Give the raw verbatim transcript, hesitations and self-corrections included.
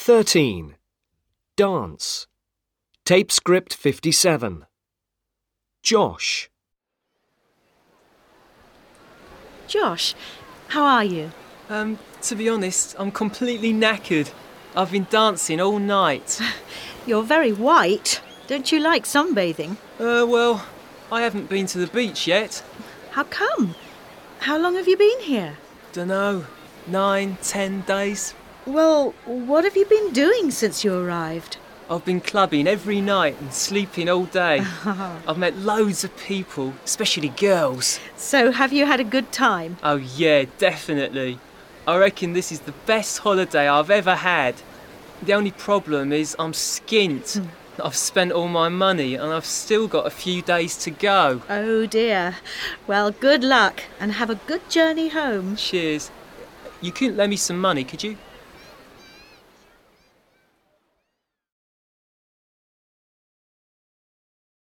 thirteen. Dance. Tape script fifty-seven. Josh. Josh, how are you? Um, to be honest, I'm completely knackered. I've been dancing all night. You're very white. Don't you like sunbathing? Uh, well, I haven't been to the beach yet. How come? How long have you been here? Dunno, nine, ten days. Well, what have you been doing since you arrived? I've been clubbing every night and sleeping all day. I've met loads of people, especially girls. So, have you had a good time? Oh yeah, definitely. I reckon this is the best holiday I've ever had. The only problem is I'm skint. I've spent all my money and I've still got a few days to go. Oh dear. Well, good luck and have a good journey home. Cheers. You couldn't lend me some money, could you?